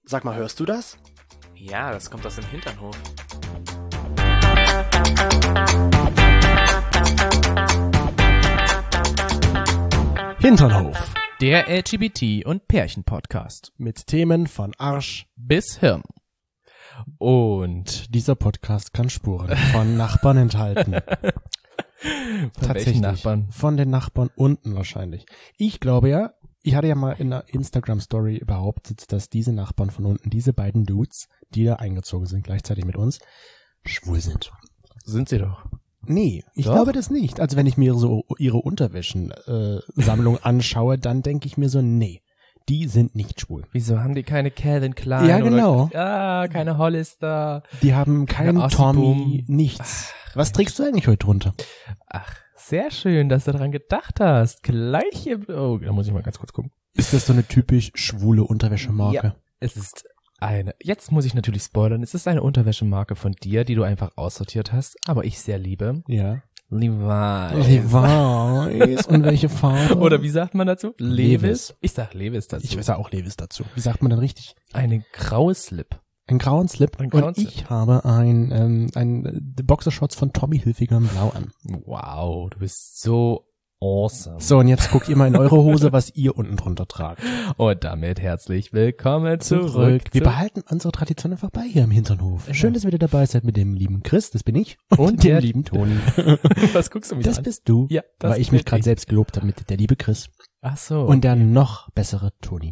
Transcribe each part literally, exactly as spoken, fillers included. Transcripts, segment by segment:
Sag mal, hörst du das? Ja, das kommt aus dem Hinternhof. Hinternhof. Der L G B T- und Pärchen-Podcast. Mit Themen von Arsch Bis Hirn. Und dieser Podcast kann Spuren von Nachbarn enthalten. Von welchen Nachbarn? Von den Nachbarn unten wahrscheinlich. Ich glaube ja, ich hatte ja mal in einer Instagram-Story behauptet, dass diese Nachbarn von unten, diese beiden Dudes, die da eingezogen sind, gleichzeitig mit uns, schwul sind. Sind sie doch. Nee, ich Doch? glaube das nicht. Also wenn ich mir so ihre Unterwäschen-Sammlung anschaue, dann denke ich mir so, nee, die sind nicht schwul. Wieso haben die keine Calvin Klein? Ja, genau. Oder, ah, keine Hollister. Die haben keinen Keine Tommy, Ossi-Boom. nichts. Was trägst du eigentlich heute drunter? Ach, sehr schön, dass du daran gedacht hast. Gleich hier. Oh, da muss ich mal ganz kurz gucken. Ist das so eine typisch schwule Unterwäschemarke? Ja. Es ist eine, jetzt muss ich natürlich spoilern, es ist eine Unterwäschemarke von dir, die du einfach aussortiert hast, aber ich sehr liebe. Ja. Levi's. Levi's. Und welche Farbe? Oder wie sagt man dazu? Levi's. Levi's. Ich sag Levi's dazu. Ich weiß auch Levi's dazu. Wie sagt man dann richtig? Eine graue Slip. Ein grauen Slip. Ein grauen Und Slip. ich habe ein, ähm, ein Boxershorts von Tommy Hilfiger in Blau an. Wow, du bist so awesome. So, und jetzt guckt ihr mal in eure Hose, was ihr unten drunter tragt. Und damit herzlich willkommen zurück. Wir behalten unsere Tradition einfach bei hier im Hinternhof. Schön, dass ihr wieder dabei seid mit dem lieben Chris, das bin ich, und, Und dem der- lieben Toni. Was guckst du mich Das an? bist du, Ja, das weil ich bin mich gerade ich. selbst gelobt habe mit der liebe Chris. Ach so. Und der noch bessere Toni.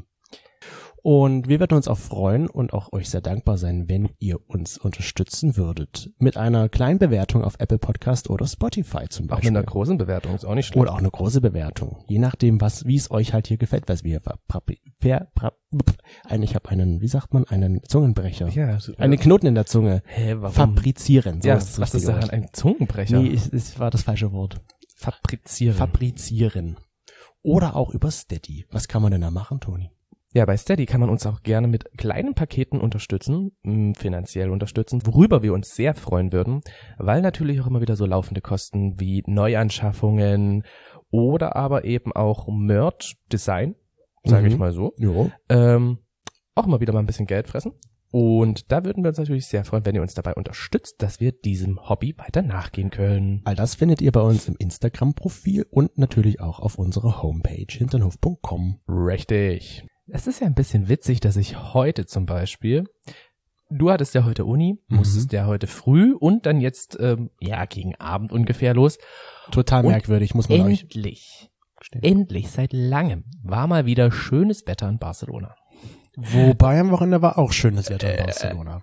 Und wir würden uns auch freuen und auch euch sehr dankbar sein, wenn ihr uns unterstützen würdet. Mit einer kleinen Bewertung auf Apple Podcast oder Spotify zum auch mit Beispiel. einer großen Bewertung ist auch nicht schlecht. Oder auch eine große Bewertung. Je nachdem, was, wie es euch halt hier gefällt, was wir ver, ver, ver, ver, eigentlich habe einen, wie sagt man, einen Zungenbrecher. Ja, so, Einen Knoten in der Zunge. Hä, warum? Fabrizieren. So Ja, ist das was ist richtige daran Wort. ein Zungenbrecher? Nee, es, es war das falsche Wort. Fabrizieren. Fabrizieren. Oder auch über Steady. Was kann man denn da machen, Toni? Ja, bei Steady kann man uns auch gerne mit kleinen Paketen unterstützen, mh, finanziell unterstützen, worüber wir uns sehr freuen würden, weil natürlich auch immer wieder so laufende Kosten wie Neuanschaffungen oder aber eben auch Merch, Design, sage Mhm. ich mal so, Jo. ähm, auch immer wieder mal ein bisschen Geld fressen. Und da würden wir uns natürlich sehr freuen, wenn ihr uns dabei unterstützt, dass wir diesem Hobby weiter nachgehen können. All das findet ihr bei uns im Instagram-Profil und natürlich auch auf unserer Homepage hinternhof punkt com. Richtig. Es ist ja ein bisschen witzig, dass ich heute zum Beispiel, du hattest ja heute Uni, Mhm. musstest ja heute früh und dann jetzt, ähm, ja, gegen Abend ungefähr los. Total Und merkwürdig, muss man euch Endlich, gestehen. endlich, seit langem war mal wieder schönes Wetter in Barcelona. Wobei am Wochenende war auch schönes Wetter in Äh, Barcelona.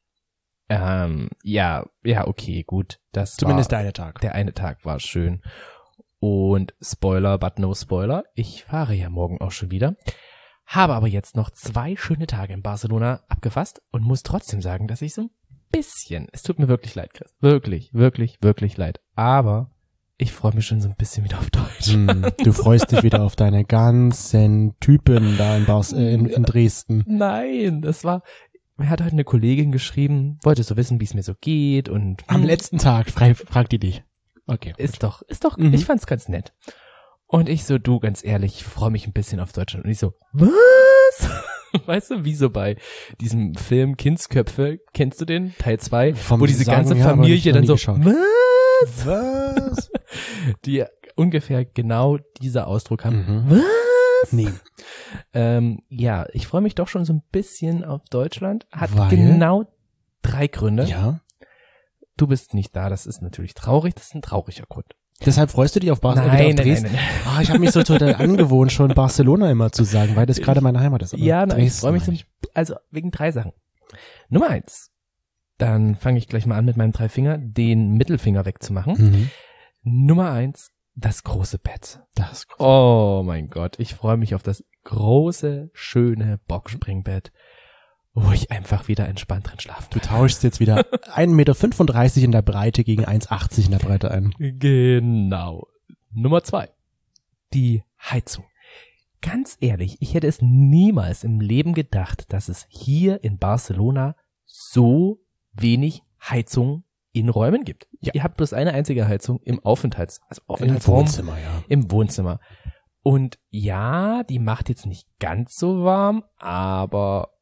Ähm, ja, ja, okay, gut. Das Zumindest war, der eine Tag. der eine Tag war schön. Und Spoiler, but no Spoiler, ich fahre ja morgen auch schon wieder. Habe aber jetzt noch zwei schöne Tage in Barcelona abgefasst und muss trotzdem sagen, dass ich so ein bisschen, es tut mir wirklich leid, Chris, wirklich, wirklich, wirklich leid, aber ich freue mich schon so ein bisschen wieder auf Deutsch. Hm, du freust dich wieder auf deine ganzen Typen da in, Bars, äh, in, in Dresden. Nein, das war, mir hat heute eine Kollegin geschrieben, wollte so wissen, wie es mir so geht und Am letzten Tag frei, fragt die dich. Okay. ist doch, ist doch, Mhm. ich fand's ganz nett. Und ich so, du, ganz ehrlich, ich freue mich ein bisschen auf Deutschland. Und ich so, was? Weißt du, wie so bei diesem Film Kindsköpfe, kennst du den? Teil zwei, Vom wo diese Sagen ganze her, aber ich Familie noch dann nie so, geschaut. was? Was? Die ungefähr genau dieser Ausdruck haben. Mhm. Was? Nee. Ähm, ja, ich freue mich doch schon so ein bisschen auf Deutschland. Hat Weil? genau drei Gründe. Ja. Du bist nicht da, das ist natürlich traurig, das ist ein trauriger Grund. Deshalb freust du dich auf Barcelona? Nein, auf nein, Dresden? nein, nein. Ah, ich habe mich so total angewohnt, schon Barcelona immer zu sagen, weil das gerade meine Heimat ist. Aber Ja, nein, ich Dresden freue mich so, meine ich. also wegen drei Sachen. Nummer eins, dann fange ich gleich mal an mit meinem Dreifinger, den Mittelfinger wegzumachen. Mhm. Nummer eins, das große Bett. Das ist groß. Oh mein Gott, ich freue mich auf das große, schöne Boxspringbett, wo ich einfach wieder entspannt drin schlafen Du kann. tauschst jetzt wieder ein Meter fünfunddreißig in der Breite gegen eins achtzig in der Breite ein. Genau. Nummer zwei, die Heizung. Ganz ehrlich, ich hätte es niemals im Leben gedacht, dass es hier in Barcelona so wenig Heizung in Räumen gibt. Ja. Ihr habt bloß eine einzige Heizung im Aufenthalts, also Im Aufenthaltsraum, Wohnzimmer, ja. im Wohnzimmer. Und ja, die macht jetzt nicht ganz so warm, aber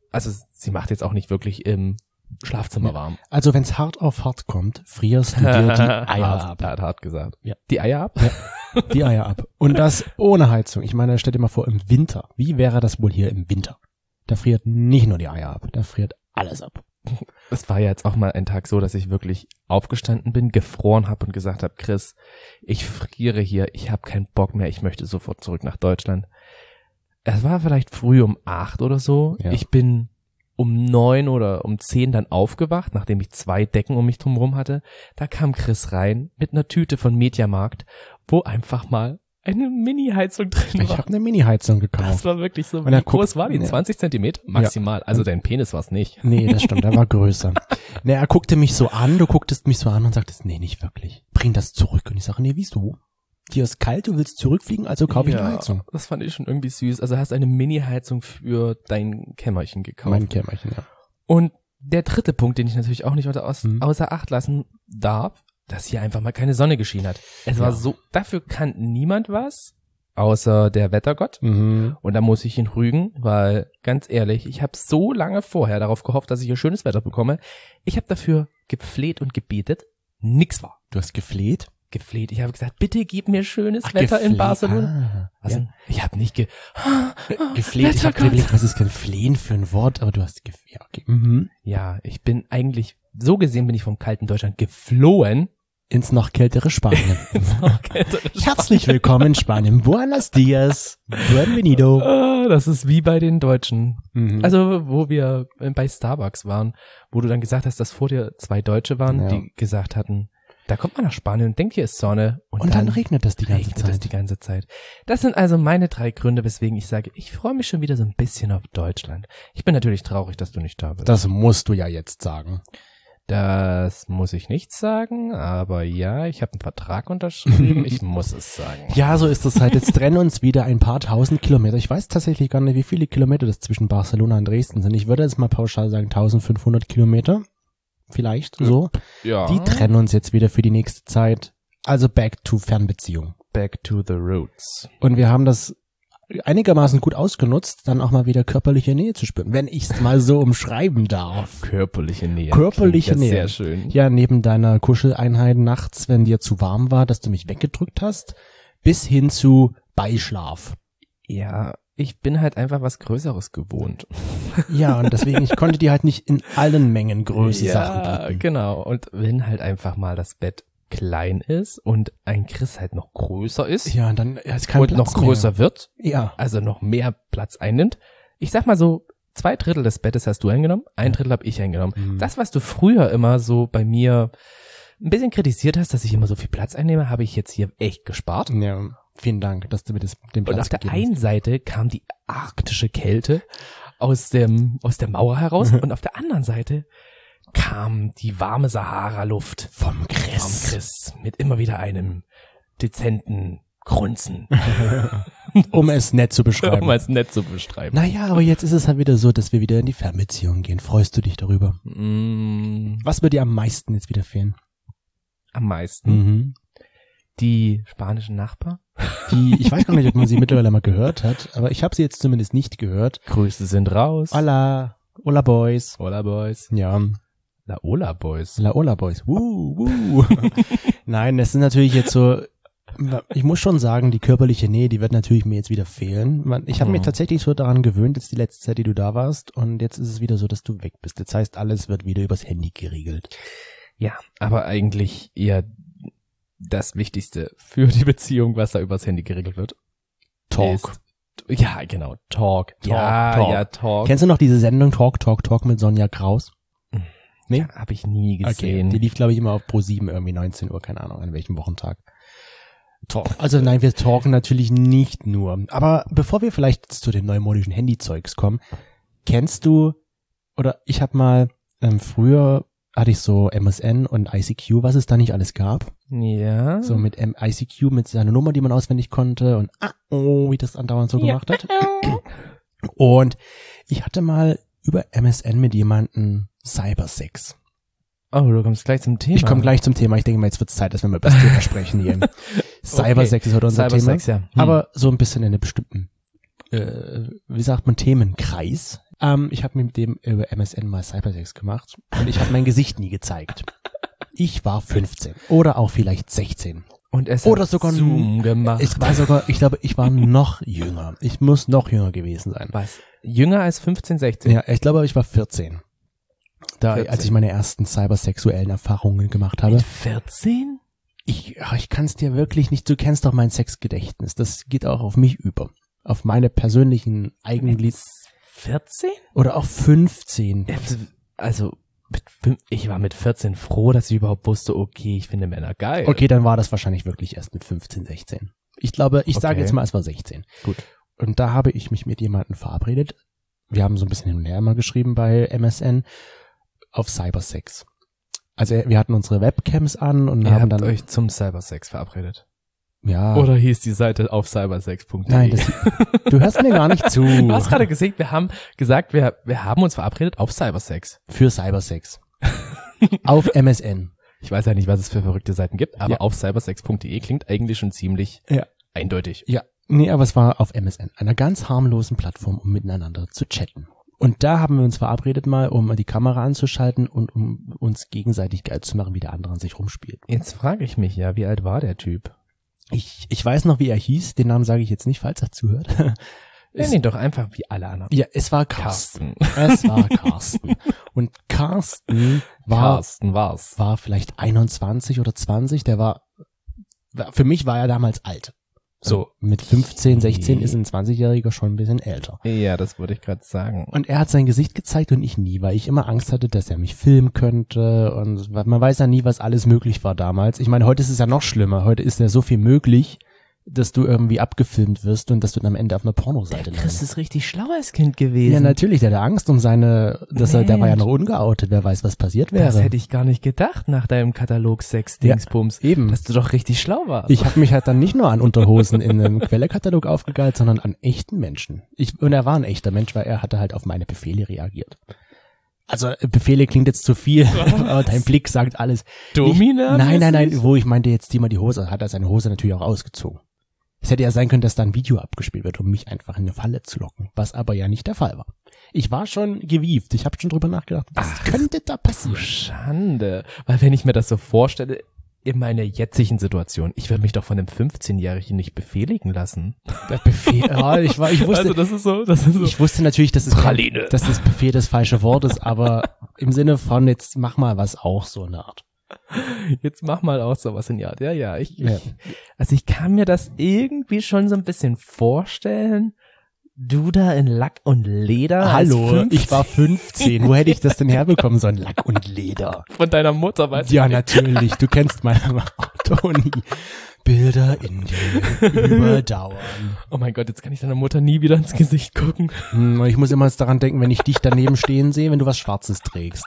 also sie macht jetzt auch nicht wirklich im Schlafzimmer warm. Also wenn's hart auf hart kommt, frierst du dir die Eier ab. Er hat hart gesagt. Ja. Die Eier ab? Ja, die Eier ab. Und das ohne Heizung. Ich meine, stell dir mal vor, im Winter. Wie wäre das wohl hier im Winter? Da friert nicht nur die Eier ab, da friert alles ab. Es war ja jetzt auch mal ein Tag so, dass ich wirklich aufgestanden bin, gefroren habe und gesagt habe, Chris, ich friere hier, ich habe keinen Bock mehr, ich möchte sofort zurück nach Deutschland. Es war vielleicht früh um acht oder so. Ja. Ich bin um neun oder um zehn dann aufgewacht, nachdem ich zwei Decken um mich drumherum hatte. Da kam Chris rein mit einer Tüte von Mediamarkt, wo einfach mal eine Mini-Heizung drin Ich war. habe eine Mini-Heizung gekauft. Das war wirklich so. Und Wie er groß guckt- war die? ja. zwanzig Zentimeter? Maximal. Also dein Penis war's nicht. Nee, das stimmt, der war größer. Nee, er guckte mich so an, du gucktest mich so an und sagtest, nee, nicht wirklich. Bring das zurück. Und ich sage, nee, wieso? Dir ist kalt, du willst zurückfliegen, also kaufe ich eine Heizung. Das fand ich schon irgendwie süß. Also hast eine Mini-Heizung für dein Kämmerchen gekauft. Mein Kämmerchen, ja. Und der dritte Punkt, den ich natürlich auch nicht außer, aus, Hm. außer Acht lassen darf, dass hier einfach mal keine Sonne geschienen hat. Es war Ja. so, dafür kann niemand was, außer der Wettergott. Mhm. Und da muss ich ihn rügen, weil, ganz ehrlich, ich habe so lange vorher darauf gehofft, dass ich hier schönes Wetter bekomme. Ich habe dafür gefleht und gebetet. Nix war. Du hast gefleht? Gefleht. Ich habe gesagt, bitte gib mir schönes Ach, Wetter in gefleht. Barcelona. Ah, Also, ja. ich habe nicht ge... Gefleht, ich habe Wettergott. überlegt, was ist denn Flehen für ein Wort, aber du hast gef ja, okay. Mhm. Ja, ich bin eigentlich, so gesehen bin ich vom kalten Deutschland geflohen. Ins noch kältere Spanien. Kältere Herzlich willkommen in Spanien. Buenos dias. Bienvenido. Ah, das ist wie bei den Deutschen. Mhm. Also, wo wir bei Starbucks waren, wo du dann gesagt hast, dass vor dir zwei Deutsche waren, Ja. die gesagt hatten, da kommt man nach Spanien und denkt, hier ist Sonne. Und, und dann, regnet das die ganze regnet Zeit. es die ganze Zeit. Das sind also meine drei Gründe, weswegen ich sage, ich freue mich schon wieder so ein bisschen auf Deutschland. Ich bin natürlich traurig, dass du nicht da bist. Das musst du ja jetzt sagen. Das muss ich nicht sagen, aber ja, ich habe einen Vertrag unterschrieben, ich muss es sagen. Ja, so ist es halt. Jetzt trennen uns wieder ein paar tausend Kilometer. Ich weiß tatsächlich gar nicht, wie viele Kilometer das zwischen Barcelona und Dresden sind. Ich würde jetzt mal pauschal sagen eintausendfünfhundert Kilometer. Vielleicht so. Ja. Die trennen uns jetzt wieder für die nächste Zeit. Also back to Fernbeziehung. Back to the roots. Und wir haben das einigermaßen gut ausgenutzt, dann auch mal wieder körperliche Nähe zu spüren, wenn ich es mal so umschreiben darf. Körperliche Nähe. Körperliche Klingt ja Nähe. Sehr schön. Ja, neben deiner Kuscheleinheit nachts, wenn dir zu warm war, dass du mich weggedrückt hast, bis hin zu Beischlaf. Ja, ich bin halt einfach was Größeres gewohnt. Ja, und deswegen, ich konnte dir halt nicht in allen Mengen Größe ja, Sachen bieten. genau. Und wenn halt einfach mal das Bett klein ist und ein Chris halt noch größer ist Ja, und dann ist kein und Platz noch größer wird, mehr. Ja. also noch mehr Platz einnimmt. Ich sag mal so, zwei Drittel des Bettes hast du eingenommen, ein Drittel habe ich eingenommen. Mhm. Das, was du früher immer so bei mir ein bisschen kritisiert hast, dass ich immer so viel Platz einnehme, habe ich jetzt hier echt gespart. Ja, vielen Dank, dass du mir das, den Platz Und auf der gegeben einen Seite kam die arktische Kälte aus dem aus der Mauer heraus und auf der anderen Seite kam die warme Sahara-Luft hast. Vom vom Chris. Chris mit immer wieder einem dezenten Grunzen, Um es nett zu beschreiben. um es nett zu beschreiben. Naja, aber jetzt ist es halt wieder so, dass wir wieder in die Fernbeziehung gehen. Freust du dich darüber? Mm, Was wird dir am meisten jetzt wieder fehlen? am meisten Mhm. die spanischen Nachbarn. Die, ich weiß gar nicht, ob man sie mittlerweile mal gehört hat, aber ich habe sie jetzt zumindest nicht gehört. Grüße sind raus. Hola, hola Boys. Hola Boys. Ja, La Hola Boys. la hola Boys. Woo, woo. Nein, das sind natürlich jetzt so, ich muss schon sagen, die körperliche Nähe, die wird natürlich mir jetzt wieder fehlen. Man, ich habe Mhm. mich tatsächlich so daran gewöhnt, jetzt die letzte Zeit, die du da warst, und jetzt ist es wieder so, dass du weg bist. Das heißt, alles wird wieder übers Handy geregelt. Ja, aber eigentlich eher das Wichtigste für die Beziehung, was da übers Handy geregelt wird. Talk. Ist, ja, genau. Talk. Talk, ja, Talk. ja, Talk. Kennst du noch diese Sendung Talk, Talk, Talk mit Sonja Kraus? Nee? Ja, habe ich nie gesehen. Die lief, glaube ich, immer auf Pro sieben irgendwie neunzehn Uhr, keine Ahnung, an welchem Wochentag. Talk. Also nein, wir talken natürlich nicht nur. Aber bevor wir vielleicht jetzt zu den neumodischen Handyzeugs kommen, kennst du, oder ich habe mal, ähm, früher hatte ich so M S N und I C Q, was es da nicht alles gab. Ja. So mit ähm, I C Q, mit seiner Nummer, die man auswendig konnte und ah, oh, wie das andauernd so Ja. gemacht hat. Und ich hatte mal über M S N mit jemandem Cybersex. Oh, du kommst gleich zum Thema. Ich komme gleich zum Thema. Ich denke mal, jetzt wird es Zeit, dass wir mal über das Thema sprechen hier. Cybersex ist heute unser Cybersex, Thema. ja. Hm. Aber so ein bisschen in einem bestimmten, äh, wie sagt man, Themenkreis. Ähm, ich habe mit dem über M S N mal Cybersex gemacht und ich habe mein Gesicht nie gezeigt. Ich war fünfzehn oder auch vielleicht sechzehn. Und es Oder hat sogar Zoom gemacht. Ich war sogar, ich glaube, ich war noch jünger. Ich muss noch jünger gewesen sein. Was? Jünger als fünfzehn, sechzehn? Ja, ich glaube, ich war vierzehn. Da, vierzehn. als ich meine ersten cybersexuellen Erfahrungen gemacht habe. Mit vierzehn? Ich, ach, ich kann es dir wirklich nicht, du kennst doch mein Sexgedächtnis. Das geht auch auf mich über. Auf meine persönlichen Eigenglied. vierzehn? Oder auch fünfzehn. Also, mit fünf, ich war mit vierzehn froh, dass ich überhaupt wusste, okay, ich finde Männer geil. Okay, dann war das wahrscheinlich wirklich erst mit fünfzehn, sechzehn. Ich glaube, ich Okay. sage jetzt mal, es war sechzehn. Gut. Und da habe ich mich mit jemandem verabredet. Wir haben so ein bisschen hin und her mal geschrieben bei M S N auf Cybersex. Also wir hatten unsere Webcams an und Ihr haben habt dann euch zum Cybersex verabredet. ja. Oder hieß die Seite auf cybersex punkt de? Nein, das, du hörst mir gar nicht zu. Du hast gerade gesagt, wir haben gesagt, wir, wir haben uns verabredet auf Cybersex. Für Cybersex. Auf M S N. Ich weiß ja nicht, was es für verrückte Seiten gibt, aber Ja. auf cybersex punkt de klingt eigentlich schon ziemlich Ja. eindeutig. Ja. Nee, aber es war auf M S N, einer ganz harmlosen Plattform, um miteinander zu chatten. Und da haben wir uns verabredet mal, um die Kamera anzuschalten und um uns gegenseitig geil zu machen, wie der andere an sich rumspielt. Jetzt frage ich mich ja, wie alt war der Typ? Ich, ich weiß noch, wie er hieß, den Namen sage ich jetzt nicht, falls er zuhört. Nenn ihn doch einfach wie alle anderen. Ja, es war Carsten. Es war Carsten. Und Carsten war, Carsten war's. war vielleicht einundzwanzig oder zwanzig, der war, für mich war er damals alt. So. Mit fünfzehn, sechzehn ist ein zwanzigjähriger schon ein bisschen älter. Ja, das wollte ich gerade sagen. Und er hat sein Gesicht gezeigt und ich nie, weil ich immer Angst hatte, dass er mich filmen könnte und man weiß ja nie, was alles möglich war damals. Ich meine, heute ist es ja noch schlimmer. Heute ist ja so viel möglich, dass du irgendwie abgefilmt wirst und dass du dann am Ende auf einer Pornoseite Chris landest. ist richtig schlau als Kind gewesen. Ja, natürlich, der hatte Angst um seine, dass er, der war ja Mensch. noch ungeoutet, wer weiß, was passiert wäre. Das hätte ich gar nicht gedacht nach deinem Katalog Sex-Dingsbums. Eben. Dass du doch richtig schlau warst. Ich habe mich halt dann nicht nur an Unterhosen in einem Quellekatalog aufgegeilt, sondern an echten Menschen. Ich, und er war ein echter Mensch, weil er hatte halt auf meine Befehle reagiert. Also Befehle klingt jetzt zu viel, aber dein Blick sagt alles. Domina? Ich, nein, nein, nein, wo ich meinte jetzt, zieh mal die Hose, hat er seine Hose natürlich auch ausgezogen. Es hätte ja sein können, dass da ein Video abgespielt wird, um mich einfach in eine Falle zu locken, was aber ja nicht der Fall war. Ich war schon gewieft, ich habe schon drüber nachgedacht, was Ach, könnte da passieren? Schande. Weil wenn ich mir das so vorstelle, in meiner jetzigen Situation, ich würde mich doch von einem fünfzehnjährigen nicht befehligen lassen. Der Befehl, ja, ich war, ich wusste, Also das ist so, das ist so. ich wusste natürlich, dass es Praline. dass das Befehl das falsche Wort ist, aber im Sinne von jetzt mach mal was auch so eine Art. Jetzt mach mal auch sowas in die Art. Ja, ja, ich, Ja. ich, also ich kann mir das irgendwie schon so ein bisschen vorstellen. Du da in Lack und Leder. als Hallo, fünfzehn ich war fünfzehn. Wo hätte ich das denn herbekommen sollen? Lack und Leder. Von deiner Mutter, weißt Ja, du? natürlich. Du kennst meine Toni. Bilder in dir überdauern. Oh mein Gott, jetzt kann ich deiner Mutter nie wieder ins Gesicht gucken. Hm, Ich muss immer jetzt daran denken, wenn ich dich daneben stehen sehe, wenn du was Schwarzes trägst.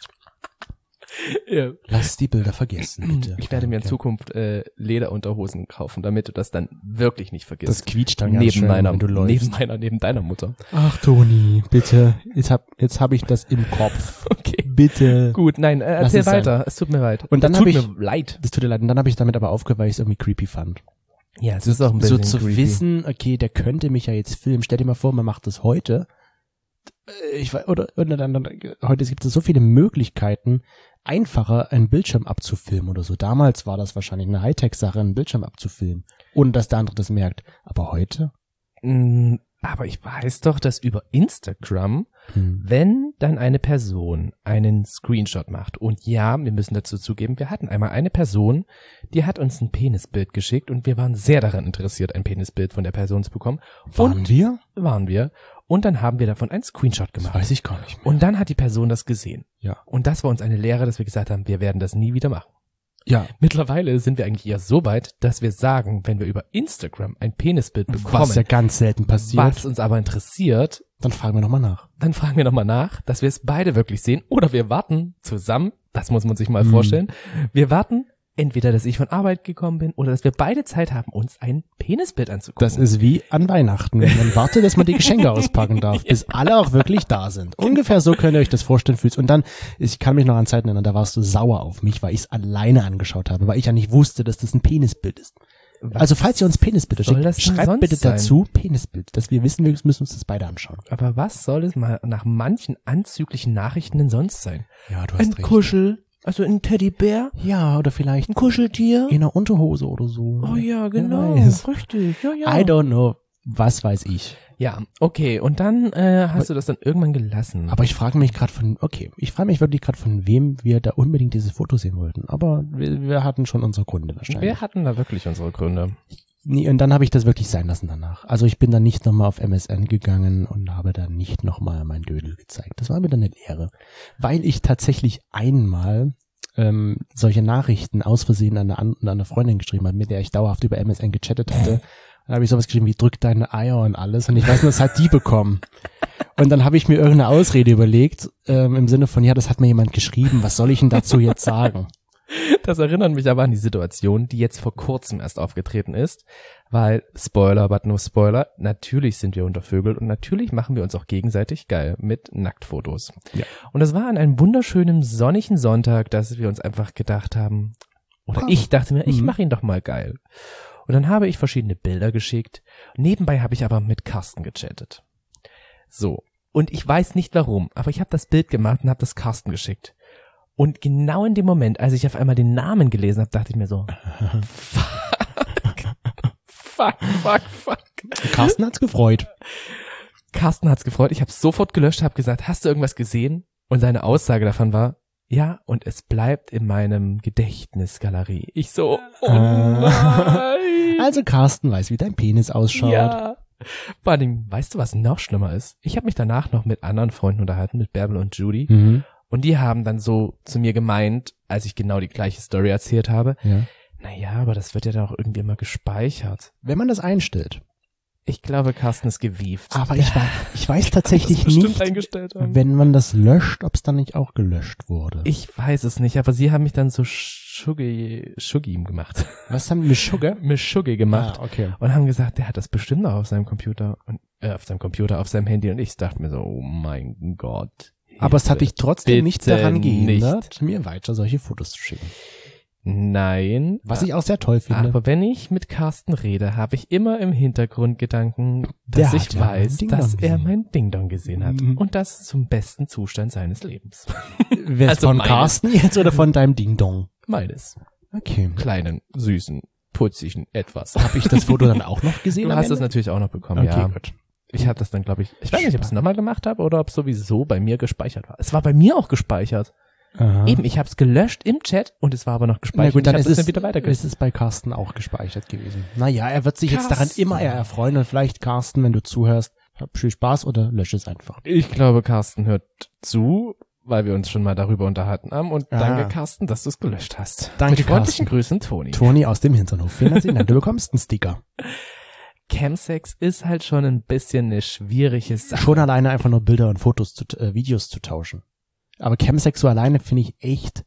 Ja. Lass die Bilder vergessen, bitte. Ich werde mir in Okay. Zukunft äh, Lederunterhosen kaufen, damit du das dann wirklich nicht vergisst. Das quietscht dann ganz neben schön, meiner, wenn du läufst. neben meiner, neben deiner Mutter. Ach, Toni, bitte. Jetzt hab, jetzt hab ich das im Kopf. Okay. Bitte. Gut, nein, äh, Lass erzähl es sein. weiter. Es tut mir leid. Und dann es hab tut ich- mir leid. Das tut dir leid. Und dann habe ich damit aber aufgehört, weil ich es irgendwie creepy fand. Ja, es ist auch ein So bisschen zu creepy. wissen, okay, der könnte mich ja jetzt filmen. Stell dir mal vor, man macht das heute. Äh, Ich weiß, oder, oder dann, dann, heute gibt es so viele Möglichkeiten, einfacher einen Bildschirm abzufilmen oder so. Damals war das wahrscheinlich eine Hightech-Sache, einen Bildschirm abzufilmen, ohne dass der andere das merkt. Aber heute? Mm, Aber ich weiß doch, dass über Instagram, Hm. wenn dann eine Person einen Screenshot macht, und ja, wir müssen dazu zugeben, wir hatten einmal eine Person, die hat uns ein Penisbild geschickt und wir waren sehr daran interessiert, ein Penisbild von der Person zu bekommen. Waren und wir? waren wir. Und dann haben wir davon einen Screenshot Das gemacht. weiß ich gar nicht mehr. Und dann hat die Person das gesehen. Ja. Und das war uns eine Lehre, dass wir gesagt haben, wir werden das nie wieder machen. Ja. Mittlerweile sind wir eigentlich eher so weit, dass wir sagen, wenn wir über Instagram ein Penisbild bekommen, Was ja ganz selten passiert, was uns aber interessiert, dann fragen wir nochmal nach. dann fragen wir nochmal nach, dass wir es beide wirklich sehen, oder wir warten zusammen, das muss man sich mal Mhm. vorstellen, wir warten entweder, dass ich von Arbeit gekommen bin, oder dass wir beide Zeit haben, uns ein Penisbild anzugucken. Das ist wie an Weihnachten. Man wartet, dass man die Geschenke auspacken darf, bis alle auch wirklich da sind. Ungefähr so könnt ihr euch das vorstellen. Fühlst. Und dann, ich kann mich noch an Zeiten erinnern, da warst du sauer auf mich, weil ich es alleine angeschaut habe, weil ich ja nicht wusste, dass das ein Penisbild ist. Was Also falls ihr uns Penisbilder soll schickt, das denn schreibt sonst bitte sein? dazu Penisbild, dass wir wissen, wir müssen uns das beide anschauen. Aber was soll es mal nach manchen anzüglichen Nachrichten denn sonst sein? Ja, du Ein Kuschel, also ein Teddybär, Ja, oder vielleicht ein Kuscheltier. in einer Unterhose oder so. Oh ja, Wer genau, weiß. richtig, ja, ja. I don't know. Was weiß ich. Ja, okay, und dann äh, hast du das dann irgendwann gelassen. Aber ich frage mich gerade von, okay, ich frage mich wirklich gerade von wem wir da unbedingt dieses Foto sehen wollten. Aber wir, wir hatten schon unsere Gründe wahrscheinlich. Wir hatten da wirklich unsere Gründe. Nee, und dann habe ich das wirklich sein lassen danach. Also ich bin dann nicht nochmal auf M S N gegangen und habe dann nicht nochmal mein Dödel gezeigt. Das war mir dann eine Lehre. Weil ich tatsächlich einmal ähm, solche Nachrichten aus Versehen an eine, an eine Freundin geschrieben habe, mit der ich dauerhaft über M S N gechattet hatte. Dann habe ich sowas geschrieben wie drück deine Eier und alles. Und ich weiß nur, das hat die bekommen. Und dann habe ich mir irgendeine Ausrede überlegt, ähm, im Sinne von, ja, das hat mir jemand geschrieben, was soll ich denn dazu jetzt sagen? Das erinnert mich aber an die Situation, die jetzt vor kurzem erst aufgetreten ist, weil, Spoiler, but no Spoiler, natürlich sind wir untervögelt und natürlich machen wir uns auch gegenseitig geil mit Nacktfotos. Ja. Und das war an einem wunderschönen sonnigen Sonntag, dass wir uns einfach gedacht haben, oder Komm. ich dachte mir, ich Mhm. mache ihn doch mal geil. Und dann habe ich verschiedene Bilder geschickt. Nebenbei habe ich aber mit Carsten gechattet. So. Und ich weiß nicht warum, aber ich habe das Bild gemacht und habe das Carsten geschickt. Und genau in dem Moment, als ich auf einmal den Namen gelesen habe, dachte ich mir so, fuck, fuck, fuck, fuck. Carsten hat's gefreut. Carsten hat's gefreut. Ich habe sofort gelöscht, habe gesagt, hast du irgendwas gesehen? Und seine Aussage davon war, ja, und es bleibt in meinem Gedächtnisgalerie. Ich so, oh nein. Also Carsten weiß, wie dein Penis ausschaut. Ja. Vor allem, weißt du, was noch schlimmer ist? Ich habe mich danach noch mit anderen Freunden unterhalten, mit Bärbel und Judy. Mhm. Und die haben dann so zu mir gemeint, als ich genau die gleiche Story erzählt habe, Ja. naja, aber das wird ja dann auch irgendwie immer gespeichert. Wenn man das einstellt. Ich glaube, Carsten ist gewieft. Aber ich, weiß, ich weiß tatsächlich bestimmt nicht, eingestellt haben. wenn man das löscht, ob es dann nicht auch gelöscht wurde. Ich weiß es nicht, aber sie haben mich dann so Shuggy, Shuggy gemacht. Was haben wir mit Sugar? Mit Shuggy gemacht. Ah, okay. Und haben gesagt, der hat das bestimmt auch auf seinem Computer und äh, auf seinem Computer, auf seinem Handy. Und ich dachte mir so, oh mein Gott. Aber es hat dich trotzdem Bitte nicht daran gehindert, nicht. mir weiter solche Fotos zu schicken. Nein. Was ich auch sehr toll finde. Aber wenn ich mit Carsten rede, habe ich immer im Hintergrund Gedanken, dass Der ich hat ja mein weiß, Ding-Dong dass er gesehen. mein Ding-Dong gesehen hat. Mhm. Und das zum besten Zustand seines Lebens. Wer also von meines. Carsten jetzt oder von deinem Ding-Dong? Meines. Okay. Kleinen, süßen, putzigen etwas. Habe ich das Foto dann auch noch gesehen? Du am hast das Ende? natürlich auch noch bekommen, Okay, ja. gut. Ich habe das dann, glaube ich, ich weiß nicht, ob ich es nochmal gemacht habe oder ob es sowieso bei mir gespeichert war. Es war bei mir auch gespeichert. Aha. Eben, ich habe es gelöscht im Chat und es war aber noch Na gespeichert. gut, dann ich ist hab das es, dann wieder weitergelesen. ist es bei Carsten auch gespeichert gewesen. Naja, er wird sich jetzt daran Carsten. immer eher erfreuen und vielleicht, Carsten, wenn du zuhörst, hab viel Spaß oder lösche es einfach. Ich glaube, Carsten hört zu, weil wir uns schon mal darüber unterhalten haben. Und Ah. danke, Carsten, dass du es gelöscht hast. Danke, Mit freundlichen Carsten. Grüßen, Toni. Toni aus dem Hinternhof. Vielen herzlichen Dank. Du bekommst einen Sticker. Chemsex ist halt schon ein bisschen eine schwierige Sache. Schon alleine einfach nur Bilder und Fotos zu, äh, Videos zu tauschen. Aber Chemsex so alleine finde ich echt,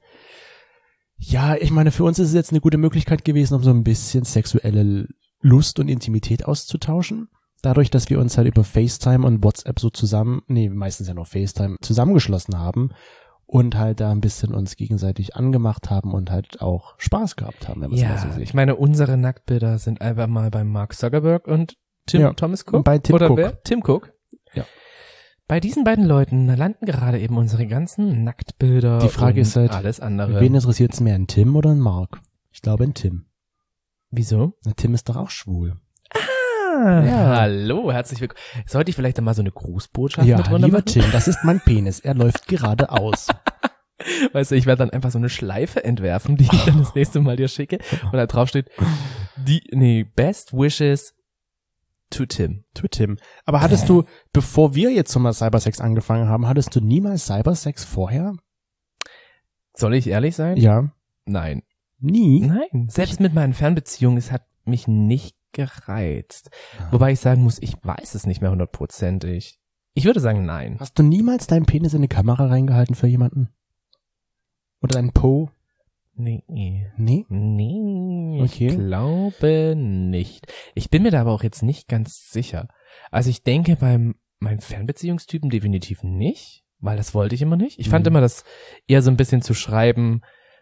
ja, ich meine, für uns ist es jetzt eine gute Möglichkeit gewesen, um so ein bisschen sexuelle Lust und Intimität auszutauschen. Dadurch, dass wir uns halt über FaceTime und WhatsApp so zusammen, nee, meistens ja noch FaceTime, zusammengeschlossen haben und halt da ein bisschen uns gegenseitig angemacht haben und halt auch Spaß gehabt haben, wenn man es mal so Ja, sieht. ich meine, unsere Nacktbilder sind einfach mal bei Mark Zuckerberg und Tim Ja, Thomas Cook. und bei Tim Oder Cook. wer? Tim Cook. Ja. Bei diesen beiden Leuten landen gerade eben unsere ganzen Nacktbilder Die Frage und ist halt, alles andere. Wen interessiert es mehr, ein Tim oder ein Mark? Ich glaube ein Tim. Wieso? Na, Tim ist doch auch schwul. Ah, Ja. hallo, herzlich willkommen. Sollte ich vielleicht einmal so eine Grußbotschaft Ja, mit drunter lieber machen? Tim, das ist mein Penis. Er läuft geradeaus. Weißt du, ich werde dann einfach so eine Schleife entwerfen, die ich dann das nächste Mal dir schicke. Und da drauf steht, die, nee, Best Wishes to Tim. To Tim. Aber hattest du, bevor wir jetzt schon mal Cybersex angefangen haben, hattest du niemals Cybersex vorher? Soll ich ehrlich sein? Ja. Nein. Nie? Nein. Selbst mit meinen Fernbeziehungen, es hat mich nicht gereizt. Wobei ich sagen muss, ich weiß es nicht mehr hundertprozentig. Ich würde sagen, nein. Hast du niemals deinen Penis in eine Kamera reingehalten für jemanden? Oder deinen Po? Nee. Nee? Nee, Okay. ich glaube nicht. Ich bin mir da aber auch jetzt nicht ganz sicher. Also ich denke beim meinen Fernbeziehungstypen definitiv nicht, weil das wollte ich immer nicht. Ich fand Mhm. immer das eher so ein bisschen zu schreiben,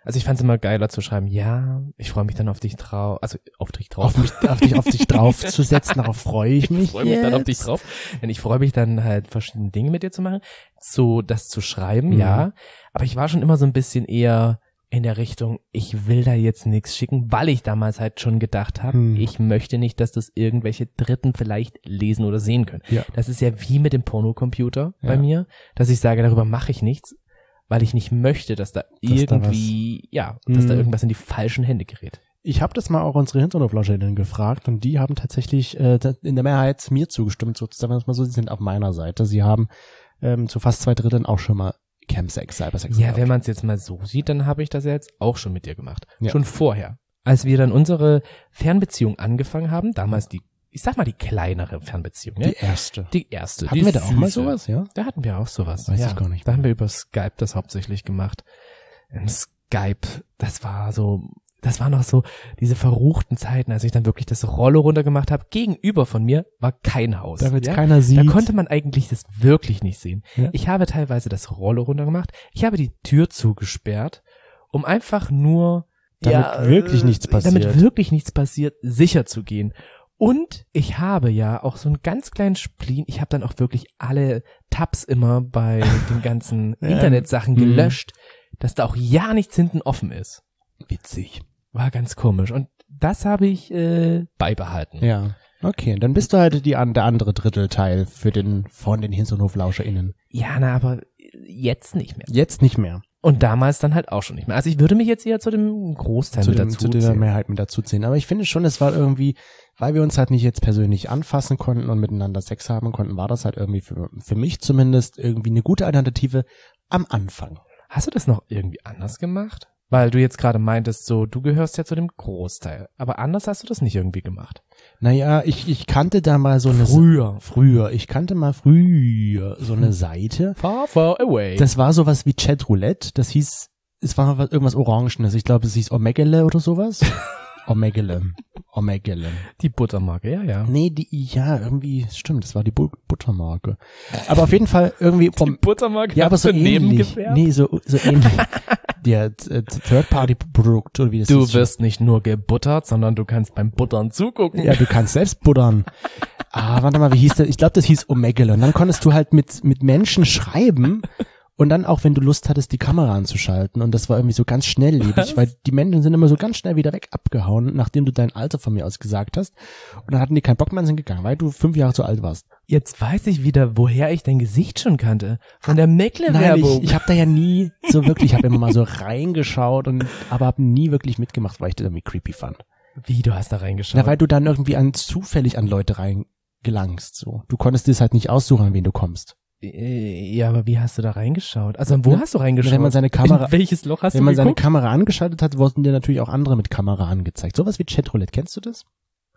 Also ich fand es immer geiler zu schreiben, ja, ich freue mich dann auf dich drauf, also auf dich drauf. Auf mich, auf dich, auf dich drauf zu setzen, darauf freue ich mich. Ich freue mich dann auf dich drauf. Denn ich freue mich dann halt verschiedene Dinge mit dir zu machen, so das zu schreiben, Mhm. ja. Aber ich war schon immer so ein bisschen eher in der Richtung, ich will da jetzt nichts schicken, weil ich damals halt schon gedacht habe, Mhm. ich möchte nicht, dass das irgendwelche Dritten vielleicht lesen oder sehen können. Ja. Das ist ja wie mit dem Pornocomputer bei Ja. mir, dass ich sage, darüber mache ich nichts, weil ich nicht möchte, dass da Dass da irgendwie, ja, dass da Mhm. irgendwas in die falschen Hände gerät. Ich habe das mal auch unsere HinterhoflauscherInnen gefragt und die haben tatsächlich äh, in der Mehrheit mir zugestimmt, sozusagen, wenn es mal so, sie sind auf meiner Seite. Sie haben ähm, zu fast zwei Dritteln auch schon mal Chemsex, Cybersex Ja, gehabt. wenn man es jetzt mal so sieht, dann habe ich das ja jetzt auch schon mit dir gemacht. Ja. Schon vorher. Als wir dann unsere Fernbeziehung angefangen haben, damals die, ich sag mal die kleinere Fernbeziehung, ja? Die erste. Die erste. Hatten die wir da auch mal süße. sowas, ja? Da hatten wir auch sowas. Weiß ja. ich gar nicht Da mehr. haben wir über Skype das hauptsächlich gemacht. Im Skype, das war so, das waren noch so diese verruchten Zeiten, als ich dann wirklich das Rollo runtergemacht habe. Gegenüber von mir war kein Haus. Damit ja? keiner sieht. Da konnte man eigentlich das wirklich nicht sehen. Ja. Ich habe teilweise das Rollo runtergemacht. Ich habe die Tür zugesperrt, um einfach nur Damit wirklich äh, nichts passiert. Damit wirklich nichts passiert, sicher zu gehen. Und ich habe ja auch so einen ganz kleinen Spleen. Ich habe dann auch wirklich alle Tabs immer bei den ganzen Ja. Internetsachen Mhm. gelöscht, dass da auch ja nichts hinten offen ist. Witzig. War ganz komisch. Und das habe ich äh, beibehalten. Ja. Okay, dann bist du halt die, an- der andere Drittelteil für den, von den HinterhoflauscherInnen. Ja, na, aber jetzt nicht mehr. Jetzt nicht mehr. Und damals dann halt auch schon nicht mehr. Also ich würde mich jetzt eher zu dem Großteil zu, mit dem, dazu zu der zählen. Mehrheit mit dazu zählen. Aber ich finde schon, es war irgendwie, weil wir uns halt nicht jetzt persönlich anfassen konnten und miteinander Sex haben konnten, war das halt irgendwie für, für mich zumindest irgendwie eine gute Alternative am Anfang. Hast du das noch irgendwie anders gemacht? Weil du jetzt gerade meintest, so, du gehörst ja zu dem Großteil. Aber anders hast du das nicht irgendwie gemacht. Naja, ich, ich kannte da mal so eine... Früher. Früher. Ich kannte mal früher so eine Seite. Far, far away. Das war sowas wie Chatroulette. Das hieß, es war was- irgendwas Orangenes. Ich glaube, es hieß Omegele oder sowas. Omegele. Omegele. die Buttermarke, ja, ja. Nee, die, ja, irgendwie, stimmt, das war die Bu- Buttermarke. Aber auf jeden Fall irgendwie vom, Buttermarke ja, aber so ähnlich. Nee, so, so ähnlich. Der äh, Third-Party-Produkt, oder wie das Du hieß. wirst nicht nur gebuttert, sondern du kannst beim Buttern zugucken. Ja, du kannst selbst buttern. Ah, warte mal, wie hieß das? Ich glaube, das hieß Omegele. Und dann konntest du halt mit, mit Menschen schreiben und dann auch, wenn du Lust hattest, die Kamera anzuschalten. Und das war irgendwie so ganz schnelllebig, Was? weil die Menschen sind immer so ganz schnell wieder weg abgehauen, nachdem du dein Alter von mir aus gesagt hast. Und dann hatten die keinen Bock mehr und sind gegangen, weil du fünf Jahre zu alt warst. Jetzt weiß ich wieder, woher ich dein Gesicht schon kannte. Von der Nein, Meckle-Werbung. ich, ich habe da ja nie so wirklich, ich habe immer mal so reingeschaut und aber habe nie wirklich mitgemacht, weil ich das irgendwie creepy fand. Wie, du hast da reingeschaut? Na, weil du dann irgendwie an zufällig an Leute reingelangst, so. Du konntest dir halt nicht aussuchen, an wen du kommst. Äh, ja, aber wie hast du da reingeschaut? Also wo Ja, hast du reingeschaut? wenn man seine Kamera- In welches Loch hast Wenn du man seine geguckt? Kamera angeschaltet hat, wurden dir natürlich auch andere mit Kamera angezeigt. Sowas wie Chatroulette, kennst du das?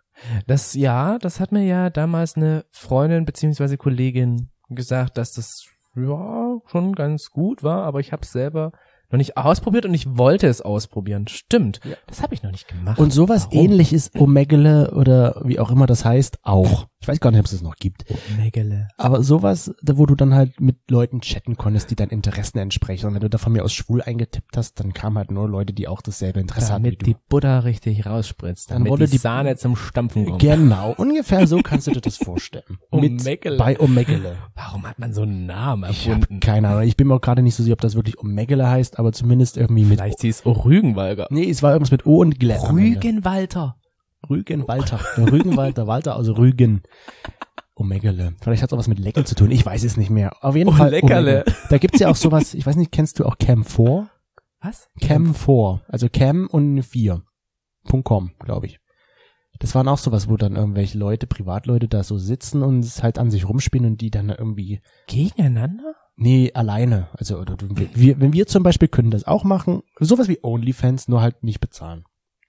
Das, ja, das hat mir ja damals eine Freundin beziehungsweise Kollegin gesagt, dass das ja schon ganz gut war, aber ich habe es selber noch nicht ausprobiert und ich wollte es ausprobieren. Stimmt, Ja. das habe ich noch nicht gemacht. Und sowas Warum? ähnlich ist Omegele oder wie auch immer das heißt auch. Ich weiß gar nicht, ob es das noch gibt. Megele. Aber sowas, da wo du dann halt mit Leuten chatten konntest, die deinen Interessen entsprechen. Und wenn du da von mir aus schwul eingetippt hast, dann kamen halt nur Leute, die auch dasselbe Interesse hatten wie Damit du. die Butter richtig rausspritzt, Dann damit wurde die, die- Sahne zum Stampfen kommt. Genau, ungefähr so kannst du dir das vorstellen. Mit Omegele. bei Omegele. Warum hat man so einen Namen Ich habe erfunden? keine Ahnung. Ich bin mir auch gerade nicht so sicher, ob das wirklich Omegele heißt, aber zumindest irgendwie mit. Vielleicht hieß es Rügenwalder. Nee, es war irgendwas mit O und Gle. am Ende. Rügenwalter. Rügenwalter. Der Rügenwalter, Walter aus Rügen. Omegele. Vielleicht hat es auch was mit Leckel zu tun. Ich weiß es nicht mehr. Auf jeden Oh, Fall. Leckerle. Omegele. Da gibt's ja auch sowas, ich weiß nicht, kennst du auch Cam vier? Was? Cam vier. Also Cam und eine vier. .com, glaube ich. Das waren auch sowas, wo dann irgendwelche Leute, Privatleute da so sitzen und es halt an sich rumspielen und die dann irgendwie, Gegeneinander? nee, alleine. Also, oder, du- wir, wenn wir zum Beispiel können das auch machen, sowas wie OnlyFans, nur halt nicht bezahlen.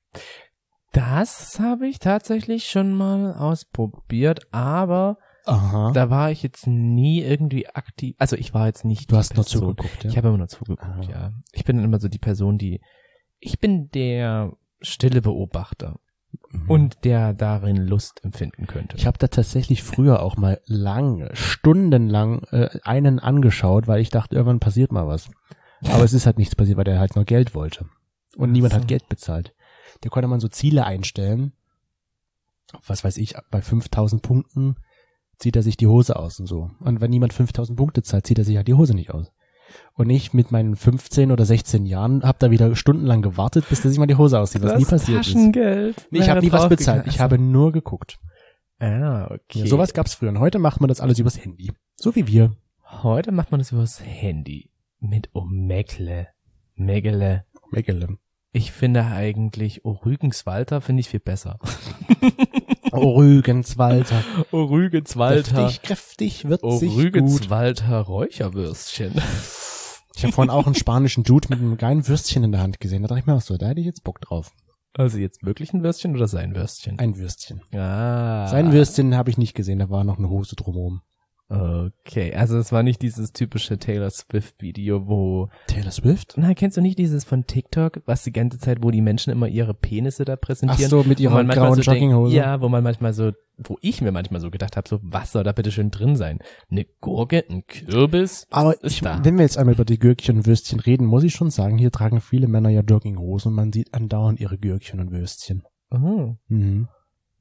Das habe ich tatsächlich schon mal ausprobiert, aber Aha. da war ich jetzt nie irgendwie aktiv. Also ich war jetzt nicht Du die hast nur Person. zugeguckt, ja? Ich habe immer nur zugeguckt, Ah. ja. Ich bin immer so die Person, die, ich bin der stille Beobachter Mhm. und der darin Lust empfinden könnte. Ich habe da tatsächlich früher auch mal lange, stundenlang äh, einen angeschaut, weil ich dachte, irgendwann passiert mal was. Aber es ist halt nichts passiert, weil der halt nur Geld wollte. Und niemand so. hat Geld bezahlt. Da konnte man so Ziele einstellen. Was weiß ich, bei fünftausend Punkten zieht er sich die Hose aus und so. Und wenn niemand fünftausend Punkte zahlt, zieht er sich halt die Hose nicht aus. Und ich mit meinen fünfzehn oder sechzehn Jahren hab da wieder stundenlang gewartet, bis der sich mal die Hose auszieht, was Das nie passiert ist. Taschengeld. Nee, ich habe nie was bezahlt, ich habe nur geguckt. Ah, okay. Ja, sowas gab's früher. Und heute macht man das alles übers Handy. So wie wir. Heute macht man das übers Handy. Mit Omegle. Megele. Megele. Ich finde eigentlich Orügenswalter finde ich viel besser. Orügenswalter. Orügenswalter. Kräftig, kräftig, würzig, gut. Orügenswalter Räucherwürstchen. Ich habe vorhin auch einen spanischen Dude mit einem geilen Würstchen in der Hand gesehen. Da dachte ich mir auch so, da hätte ich jetzt Bock drauf. Also jetzt wirklich ein Würstchen oder sein Würstchen? Ein Würstchen. Ah. Sein Würstchen habe ich nicht gesehen, da war noch eine Hose drumherum. Okay, also es war nicht dieses typische Taylor Swift Video, wo... Taylor Swift? Na, kennst du nicht dieses von TikTok, was die ganze Zeit, wo die Menschen immer ihre Penisse da präsentieren? Ach so, mit ihrer Wo man manchmal grauen so denkt, Jogginghose? Ja, wo man manchmal so, wo ich mir manchmal so gedacht habe, so, was soll da bitte schön drin sein? Eine Gurke, ein Kürbis? Aber Was ist ich, da? wenn wir jetzt einmal über die Gürkchen und Würstchen reden, muss ich schon sagen, hier tragen viele Männer ja Jogginghosen und man sieht andauernd ihre Gürkchen und Würstchen. Oh. Mhm.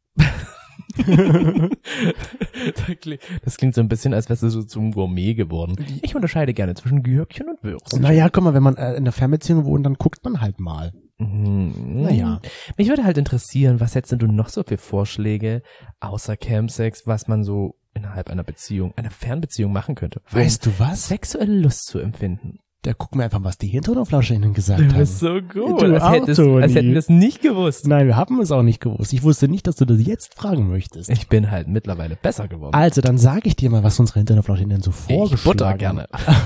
Das klingt so ein bisschen, als wärst du so zum Gourmet geworden. Ich unterscheide gerne zwischen Gürkchen und Würstchen. Naja, guck mal, wenn man äh, in einer Fernbeziehung wohnt, dann guckt man halt mal. Mhm. Naja. Mich würde halt interessieren, was hättest du noch so für Vorschläge, außer Campsex, was man so innerhalb einer Beziehung, einer Fernbeziehung machen könnte, um Weißt du was? sexuelle Lust zu empfinden. Da gucken wir einfach, was die HinternoflauscherInnen gesagt Du haben. bist so gut, Du als, auch, hättest, Toni. als hätten wir es nicht gewusst. Nein, wir haben es auch nicht gewusst. Ich wusste nicht, dass du das jetzt fragen möchtest. Ich bin halt mittlerweile besser geworden. Also, dann sage ich dir mal, was unsere HinternoflauscherInnen so Ich vorgeschlagen butter haben. gerne.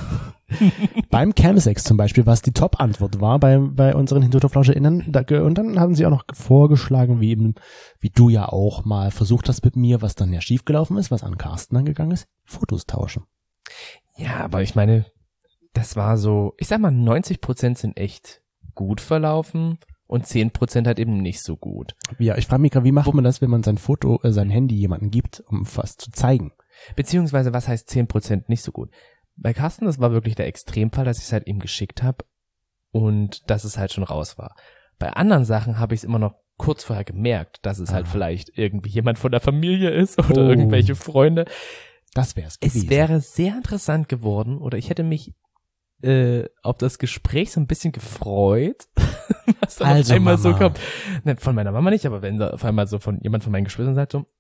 Beim Camsex zum Beispiel, was die Top-Antwort war bei, bei unseren HinternoflauscherInnen. Da, und dann haben sie auch noch vorgeschlagen, wie eben, wie du ja auch mal versucht hast mit mir, was dann ja schiefgelaufen ist, was an Carsten dann gegangen ist, Fotos tauschen. Ja, aber ich meine, das war so, ich sag mal, neunzig Prozent sind echt gut verlaufen und zehn Prozent halt eben nicht so gut. Ja, ich frage mich gerade, wie macht man das, wenn man sein Foto, äh, sein Handy jemandem gibt, um was zu zeigen? Beziehungsweise, was heißt zehn Prozent nicht so gut? Bei Carsten, das war wirklich der Extremfall, dass ich es halt ihm geschickt habe und dass es halt schon raus war. Bei anderen Sachen habe ich es immer noch kurz vorher gemerkt, dass es halt Ah. vielleicht irgendwie jemand von der Familie ist oder Oh. irgendwelche Freunde. Das wär's Es gewesen. wäre sehr interessant geworden oder ich hätte mich äh, auf das Gespräch so ein bisschen gefreut, was dann Also, auf einmal so Mama. kommt. Ne, von meiner Mama nicht, aber wenn da auf einmal so von jemand von meinen Geschwistern sagt so,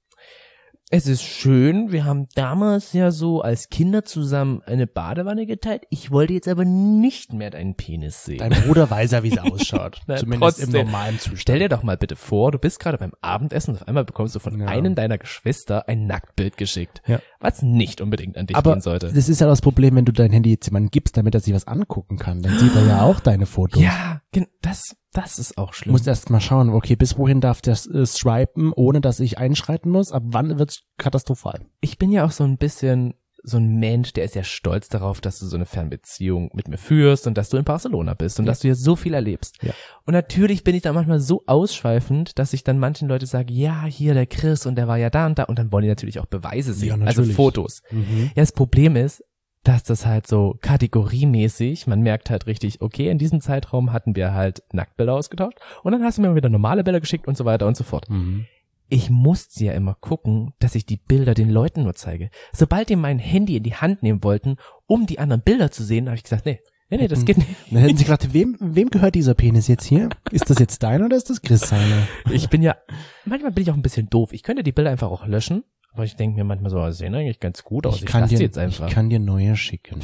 es ist schön, wir haben damals ja so als Kinder zusammen eine Badewanne geteilt. Ich wollte jetzt aber nicht mehr deinen Penis sehen. Dein Bruder weiß ja, wie es ausschaut. Na, Zumindest trotzdem. im normalen Zustand. Stell dir doch mal bitte vor, du bist gerade beim Abendessen und auf einmal bekommst du von Ja. einem deiner Geschwister ein Nacktbild geschickt, Ja. was nicht unbedingt an dich Aber gehen sollte. das ist ja das Problem, wenn du dein Handy jetzt jemandem gibst, damit er sich was angucken kann. Dann sieht er ja auch deine Fotos. Ja, gen- das, das ist auch Du schlimm. musst erst mal schauen, okay, bis wohin darf das äh, swipen, ohne dass ich einschreiten muss? Ab wann wird's katastrophal? Ich bin ja auch so ein bisschen so ein Mensch, der ist ja stolz darauf, dass du so eine Fernbeziehung mit mir führst und dass du in Barcelona bist und Ja. dass du hier so viel erlebst. Ja. Und natürlich bin ich da manchmal so ausschweifend, dass ich dann manchen Leuten sage, ja, hier der Chris und der war ja da und da und dann wollen die natürlich auch Beweise sehen, Ja, also natürlich. Fotos. Mhm. Ja, das Problem ist, dass das halt so kategoriemäßig, man merkt halt richtig, okay, in diesem Zeitraum hatten wir halt Nacktbilder ausgetauscht und dann hast du mir wieder normale Bilder geschickt und so weiter und so fort. Mhm. Ich musste ja immer gucken, dass ich die Bilder den Leuten nur zeige. Sobald die mein Handy in die Hand nehmen wollten, um die anderen Bilder zu sehen, habe ich gesagt, nee, nee, nee, das geht nicht. Dann hätten sie gefragt, wem, wem gehört dieser Penis jetzt hier? Ist das jetzt deiner oder ist das Chris seiner? Ich bin ja, manchmal bin ich auch ein bisschen doof. Ich könnte die Bilder einfach auch löschen, aber ich denke mir manchmal so, sie sehen eigentlich ganz gut aus. Ich, kann lasse dir, die jetzt einfach. ich kann dir neue schicken.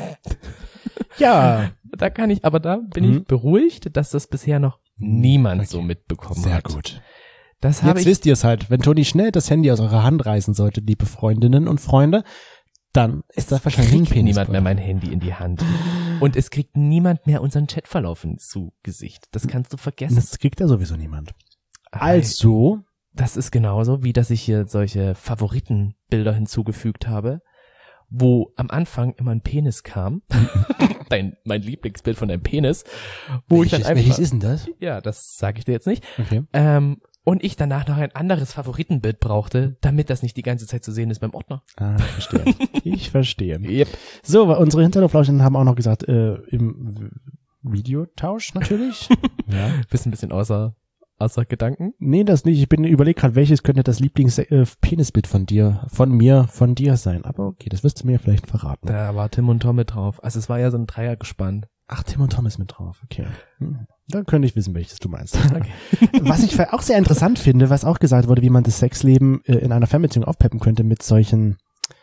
Ja. Da kann ich, aber da bin Mhm. ich beruhigt, dass das bisher noch niemand Okay. so mitbekommen Sehr hat. gut. Das habe Jetzt ich. wisst ihr es halt. Wenn Toni schnell das Handy aus eurer Hand reißen sollte, liebe Freundinnen und Freunde, dann ist das wahrscheinlich ein kriegt Penis. niemand mehr mein Handy in die Hand. Und es kriegt niemand mehr unseren Chatverlauf zu Gesicht. Das kannst du vergessen. Das kriegt ja sowieso niemand. Also, Das ist genauso, wie dass ich hier solche Favoritenbilder hinzugefügt habe, wo am Anfang immer ein Penis kam. Dein, mein Lieblingsbild von deinem Penis. Wo welches, ich dann einfach, welches ist denn das? ja, das sage ich dir jetzt nicht. Okay. Ähm, und ich danach noch ein anderes Favoritenbild brauchte, damit das nicht die ganze Zeit zu sehen ist beim Ordner. Ah, ich verstehe. Ich verstehe. Yep. So, unsere Hinterhoflauschen haben auch noch gesagt, äh, im, Videotausch natürlich. Ja. Bist ein bisschen außer, außer Gedanken? Nee, das nicht. Ich bin überlegt gerade, welches könnte das Lieblings-Penisbild von dir, von mir, von dir sein. Aber okay, das wirst du mir vielleicht verraten. Da war Tim und Tom mit drauf. Also es war ja so ein Dreier gespannt. Ach, Tim und Tom ist mit drauf. Okay. Hm. Dann könnte ich wissen, welches du meinst. Okay. Was ich auch sehr interessant finde, was auch gesagt wurde, wie man das Sexleben äh, in einer Fernbeziehung aufpeppen könnte mit solchen,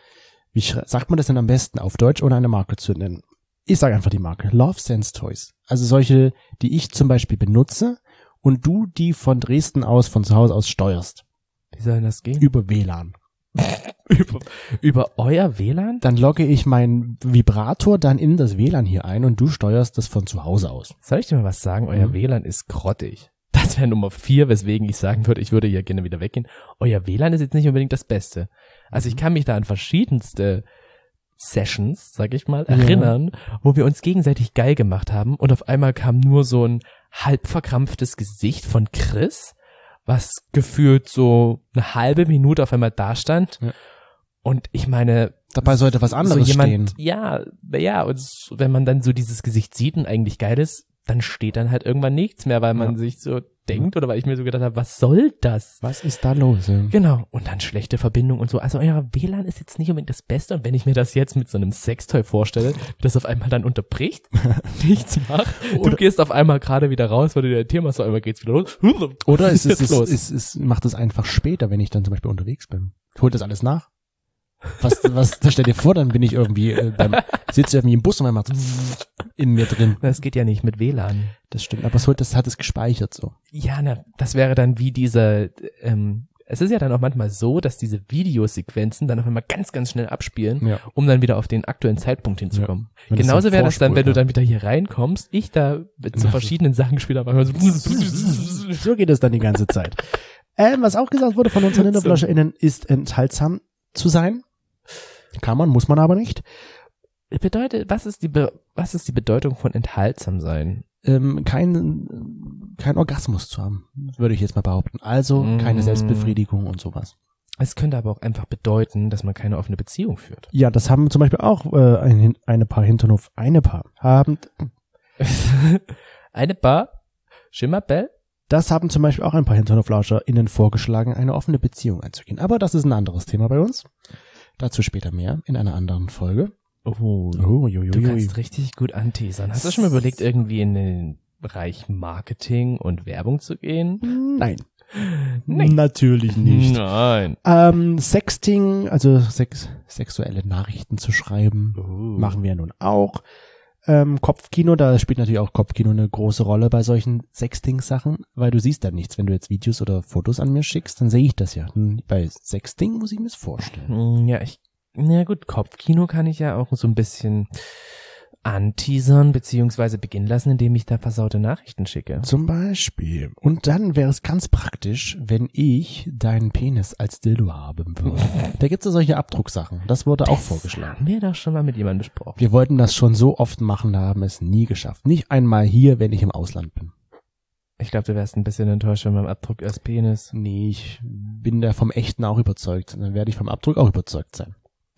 wie sagt man das denn am besten auf Deutsch, ohne eine Marke zu nennen? Ich sage einfach die Marke. Love Sense Toys. Also solche, die ich zum Beispiel benutze und du die von Dresden aus, von zu Hause aus steuerst. Wie soll denn das gehen? Über W L A N. über, über euer W L A N? Dann logge ich meinen Vibrator dann in das W L A N hier ein und du steuerst das von zu Hause aus. Soll ich dir mal was sagen? Euer mhm. W L A N ist grottig. Das wäre Nummer vier, weswegen ich sagen würde, ich würde hier gerne wieder weggehen. Euer W L A N ist jetzt nicht unbedingt das Beste. Also ich kann mich da an verschiedenste Sessions, sag ich mal, erinnern, ja. wo wir uns gegenseitig geil gemacht haben und auf einmal kam nur so ein halb verkrampftes Gesicht von Chris, was gefühlt so eine halbe Minute auf einmal da stand. Ja. Und ich meine, dabei sollte was anderes so jemand, stehen. Ja, ja, und wenn man dann so dieses Gesicht sieht und eigentlich geil ist, dann steht dann halt irgendwann nichts mehr, weil man ja. sich so denkt oder weil ich mir so gedacht habe, was soll das? Was ist da los? Genau. Und dann schlechte Verbindung und so. Also euer W L A N ist jetzt nicht unbedingt das Beste. Und wenn ich mir das jetzt mit so einem Sextoy vorstelle, das auf einmal dann unterbricht, nichts macht, oder du gehst auf einmal gerade wieder raus, weil du dir ein Thema hast, auf einmal geht's wieder los. Oder es ist, es, es, es macht es einfach später, wenn ich dann zum Beispiel unterwegs bin. Holt das alles nach? Was, was, stell dir vor, dann bin ich irgendwie, äh, beim, sitze irgendwie im Bus und man macht in mir drin. Das geht ja nicht mit W L A N. Das stimmt, aber es holt, das hat es gespeichert so. Ja, na, das wäre dann wie dieser, ähm, es ist ja dann auch manchmal so, dass diese Videosequenzen dann auf einmal ganz, ganz schnell abspielen, ja. um dann wieder auf den aktuellen Zeitpunkt hinzukommen. Ja. Genauso wäre das dann, wenn du dann wieder hier reinkommst, ich da mit so verschiedenen Sachen spiele, aber so, so geht es dann die ganze Zeit. Ähm, was auch gesagt wurde von unseren HinterflascherInnen ist enthaltsam zu sein. Kann man, muss man aber nicht. Bedeutet, was ist die, Be- was ist die Bedeutung von enthaltsam sein? Ähm, kein, kein Orgasmus zu haben, würde ich jetzt mal behaupten. Also keine Selbstbefriedigung und sowas. Es könnte aber auch einfach bedeuten, dass man keine offene Beziehung führt. Ja, das haben zum Beispiel auch äh, ein, eine Paar Hinternhof, eine Paar haben. eine Paar? Schimmerbell? Das haben zum Beispiel auch ein paar HinternhoflauscherInnen vorgeschlagen, eine offene Beziehung einzugehen. Aber das ist ein anderes Thema bei uns. Dazu später mehr in einer anderen Folge. Oh, oh jo, jo, du kannst richtig gut anteasern. Hast du schon mal überlegt, irgendwie in den Bereich Marketing und Werbung zu gehen? Nein. Nein. Natürlich nicht. Nein. Ähm, Sexting, also sex, sexuelle Nachrichten zu schreiben, oh. machen wir nun auch. Ähm, Kopfkino, da spielt natürlich auch Kopfkino eine große Rolle bei solchen Sexting-Sachen, weil du siehst da nichts. Wenn du jetzt Videos oder Fotos an mir schickst, dann sehe ich das ja. Bei Sexting muss ich mir das vorstellen. Ja, ich, na gut, Kopfkino kann ich ja auch so ein bisschen anteasern beziehungsweise beginnen lassen, indem ich da versaute Nachrichten schicke. Zum Beispiel. Und dann wäre es ganz praktisch, wenn ich deinen Penis als Dildo haben würde. Da gibt es ja solche Abdrucksachen. Das wurde das auch vorgeschlagen. Haben wir doch schon mal mit jemandem besprochen. Wir wollten das schon so oft machen, haben es nie geschafft. Nicht einmal hier, wenn ich im Ausland bin. Ich glaube, du wärst ein bisschen enttäuscht von meinem Abdruck als Penis. Nee, ich bin da vom Echten auch überzeugt. Dann werde ich vom Abdruck auch überzeugt sein.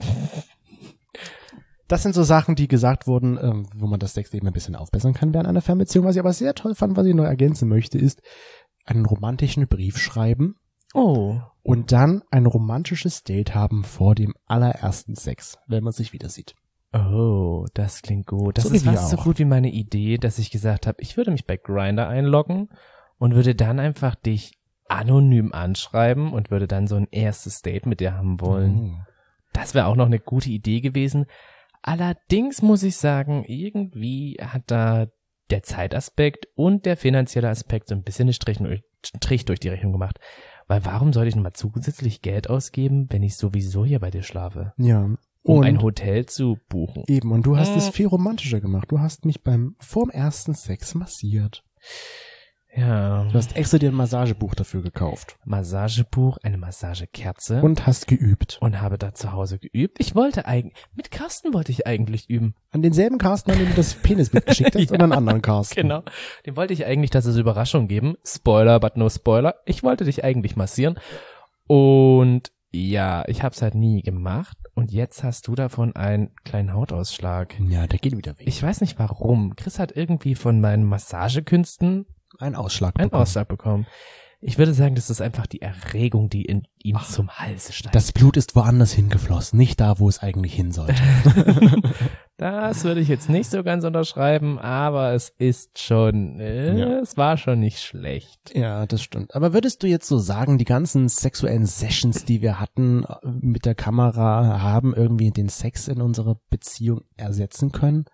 Das sind so Sachen, die gesagt wurden, ähm, wo man das Sexleben ein bisschen aufbessern kann während einer Fernbeziehung. Was ich aber sehr toll fand, was ich noch ergänzen möchte, ist einen romantischen Brief schreiben. Oh. Und dann ein romantisches Date haben vor dem allerersten Sex, wenn man sich wieder sieht. Oh, das klingt gut. Das so ist fast so gut wie meine Idee, dass ich gesagt habe, ich würde mich bei Grindr einloggen und würde dann einfach dich anonym anschreiben und würde dann so ein erstes Date mit dir haben wollen. Oh. Das wäre auch noch eine gute Idee gewesen. Allerdings muss ich sagen, irgendwie hat da der Zeitaspekt und der finanzielle Aspekt so ein bisschen einen Strich, Strich durch die Rechnung gemacht. Weil warum sollte ich nochmal zusätzlich Geld ausgeben, wenn ich sowieso hier bei dir schlafe? Ja. Um und ein Hotel zu buchen. Eben, und du hast äh. es viel romantischer gemacht. Du hast mich beim vorm ersten Sex massiert. Ja. Du hast extra dir ein Massagebuch dafür gekauft. Massagebuch, eine Massagekerze. Und hast geübt. Und habe da zu Hause geübt. Ich wollte eigentlich, mit Carsten wollte ich eigentlich üben. An denselben Carsten, an dem du das Penis mitgeschickt hast, ja, oder einen anderen Carsten? Genau. Dem wollte ich eigentlich das als Überraschung geben. Spoiler, but no spoiler. Ich wollte dich eigentlich massieren. Und ja, ich hab's halt nie gemacht. und jetzt hast du davon einen kleinen Hautausschlag. Ja, der geht wieder weg. Ich weiß nicht warum. Chris hat irgendwie von meinen Massagekünsten Einen Ausschlag einen bekommen. Ausschlag bekommen. Ich würde sagen, das ist einfach die Erregung, die in ihm Ach, zum Halse steigt. Das Blut ist woanders hingeflossen, nicht da, wo es eigentlich hin sollte. Das würde ich jetzt nicht so ganz unterschreiben, aber es ist schon, äh, Ja. es war schon nicht schlecht. Ja, das stimmt. Aber würdest du jetzt so sagen, die ganzen sexuellen Sessions, die wir hatten äh, mit der Kamera, haben irgendwie den Sex in unserer Beziehung ersetzen können?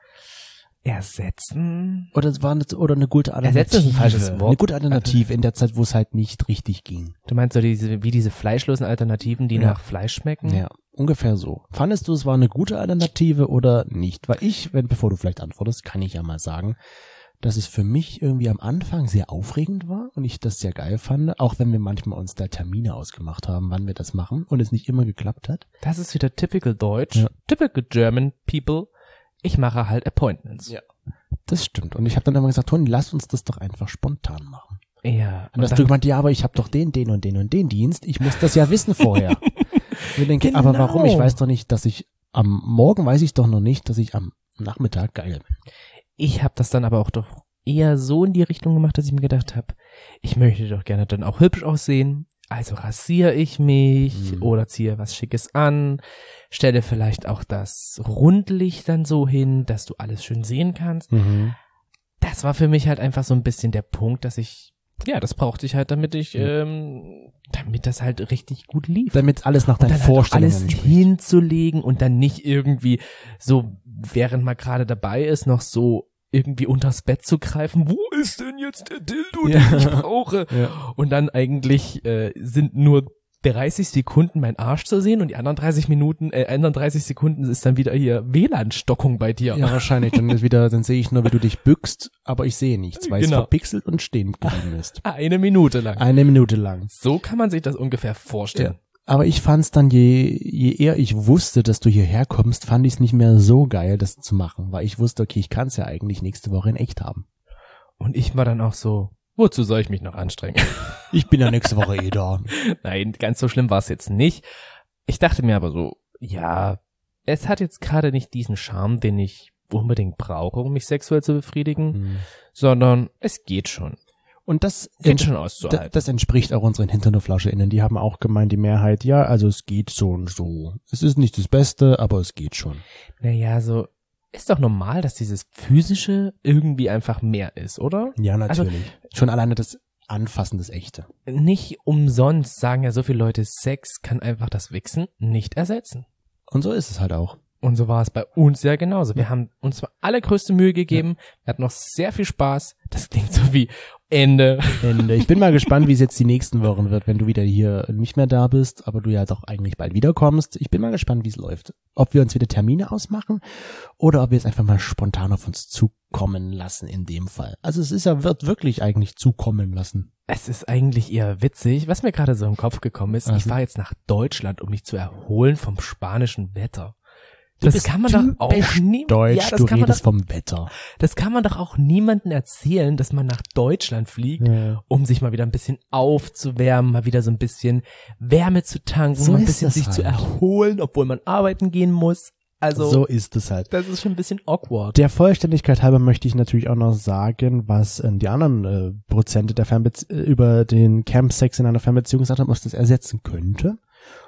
Ersetzen? Oder es war eine, oder eine gute Alternative? Ersetzen ist ein falsches Wort. Eine gute Alternative in der Zeit, wo es halt nicht richtig ging. Du meinst so diese, wie diese fleischlosen Alternativen, die Ja. nach Fleisch schmecken? Ja, ungefähr so. Fandest du, es war eine gute Alternative oder nicht? Weil ich, wenn, bevor du vielleicht antwortest, kann ich ja mal sagen, dass es für mich irgendwie am Anfang sehr aufregend war und ich das sehr geil fand, auch wenn wir manchmal uns da Termine ausgemacht haben, wann wir das machen und es nicht immer geklappt hat. Das ist wieder typical Deutsch. Ja. Typical German people. Ich mache halt Appointments. Ja. Das stimmt. Und ich habe dann immer gesagt, Toni, lass uns das doch einfach spontan machen. Ja. Und hast du gemeint, ja, aber ich habe doch den, den und den und den Dienst. Ich muss das ja wissen vorher. Und ich denke, Genau. aber warum? Ich weiß doch nicht, dass ich am Morgen weiß ich doch noch nicht, dass ich am Nachmittag geil bin. Ich habe das dann aber auch doch eher so in die Richtung gemacht, dass ich mir gedacht habe, ich möchte doch gerne dann auch hübsch aussehen. Also rasiere ich mich Mhm. oder ziehe was Schickes an, stelle vielleicht auch das Rundlicht dann so hin, dass du alles schön sehen kannst. Mhm. Das war für mich halt einfach so ein bisschen der Punkt, dass ich, ja, das brauchte ich halt, damit ich, Ja. ähm, damit das halt richtig gut lief. Damit alles nach Und deinen dann halt auch Vorstellungen alles entspricht. hinzulegen und dann nicht irgendwie so, während man gerade dabei ist, noch so irgendwie unters Bett zu greifen. Wo ist denn jetzt der Dildo, Ja. den ich brauche? Ja. Und dann eigentlich äh, sind nur dreißig Sekunden mein Arsch zu sehen und die anderen dreißig Minuten, äh, anderen dreißig Sekunden ist dann wieder hier W L A N-Stockung bei dir. Ja, wahrscheinlich. Dann ist wieder, dann sehe ich nur, wie du dich bückst, aber ich sehe nichts, weil Genau. es verpixelt und stehen geblieben ist. Eine Minute lang. Eine Minute lang. So kann man sich das ungefähr vorstellen. Aber ich fand's dann, je, je eher ich wusste, dass du hierher kommst, fand ich es nicht mehr so geil, das zu machen, weil ich wusste, okay, ich kann's ja eigentlich nächste Woche in echt haben. Und ich war dann auch so, wozu soll ich mich noch anstrengen? Ich bin ja nächste Woche eh da. Nein, ganz so schlimm war es jetzt nicht. Ich dachte mir aber so, ja, es hat jetzt gerade nicht diesen Charme, den ich unbedingt brauche, um mich sexuell zu befriedigen, sondern es geht schon. Und das, Geht ent schon da- auszuhalten. das entspricht auch unseren HinternoflascheInnen. Die haben auch gemeint, die Mehrheit, ja, also es geht so und so. Es ist nicht das Beste, aber es geht schon. Naja, so, ist doch normal, dass dieses Physische irgendwie einfach mehr ist, oder? Ja, Also- natürlich. Schon alleine das Anfassen, das Echte. Nicht umsonst sagen ja so viele Leute, Sex kann einfach das Wichsen nicht ersetzen. Und so ist es halt auch. Und so war es bei uns ja genauso. Wir haben uns zwar allergrößte Mühe gegeben, wir hatten noch sehr viel Spaß. Das klingt so wie Ende. Ende. Ich bin mal gespannt, wie es jetzt die nächsten Wochen wird, wenn du wieder hier nicht mehr da bist, aber du ja doch eigentlich bald wiederkommst. Ich bin mal gespannt, wie es läuft. Ob wir uns wieder Termine ausmachen oder ob wir es einfach mal spontan auf uns zukommen lassen in dem Fall. Also es ist ja, wird wirklich eigentlich zukommen lassen. Es ist eigentlich eher witzig, was mir gerade so im Kopf gekommen ist. Ich Also. fahre jetzt nach Deutschland, um mich zu erholen vom spanischen Wetter. Du Das bist kann man doch auch typisch nie, Deutsch, ja, das du kann man redest doch, vom Wetter. das kann man doch auch niemandem erzählen, dass man nach Deutschland fliegt, Ja. um sich mal wieder ein bisschen aufzuwärmen, mal wieder so ein bisschen Wärme zu tanken, So mal ein ist bisschen das sich halt. zu erholen, obwohl man arbeiten gehen muss. Also, So ist es halt. das ist schon ein bisschen awkward. Der Vollständigkeit halber möchte ich natürlich auch noch sagen, was äh, die anderen äh, Prozente der Fernbezie- äh, über den Campsex in einer Fernbeziehung gesagt haben, was das ersetzen könnte.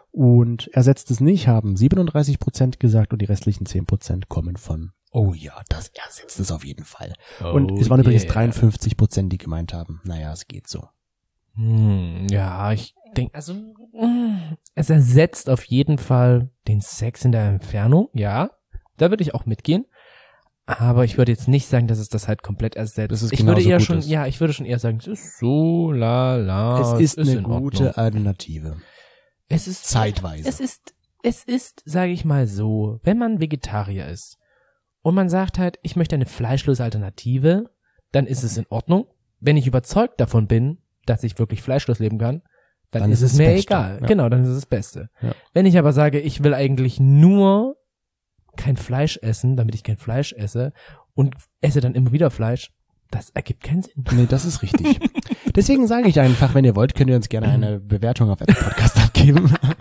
Und ersetzt es nicht, haben siebenunddreißig Prozent gesagt und die restlichen zehn Prozent kommen von, oh ja, das ersetzt es auf jeden Fall. und es waren übrigens dreiundfünfzig Prozent, die gemeint haben, naja, es geht so. Hm, ja, ich denke, also mm, es ersetzt auf jeden Fall den Sex in der Entfernung, ja, da würde ich auch mitgehen. Aber ich würde jetzt nicht sagen, dass es das halt komplett ersetzt. Dass es ich würde genauso eher gut schon, ist. ja, ich würde schon eher sagen, es ist so, la, la. es ist eine in Ordnung. gute Alternative. Es ist Zeitweise. Es ist, es ist, sage ich mal so, wenn man Vegetarier ist und man sagt halt, ich möchte eine fleischlose Alternative, dann ist es in Ordnung. Wenn ich überzeugt davon bin, dass ich wirklich fleischlos leben kann, dann, Dann ist ist es es mir das Beste, egal. ja. Genau, dann ist es das Beste. Ja. Wenn ich aber sage, ich will eigentlich nur kein Fleisch essen, damit ich kein Fleisch esse und esse dann immer wieder Fleisch, das ergibt keinen Sinn. Nee, das ist richtig. Deswegen sage ich einfach, wenn ihr wollt, könnt ihr uns gerne eine Bewertung auf Apple Podcast abgeben.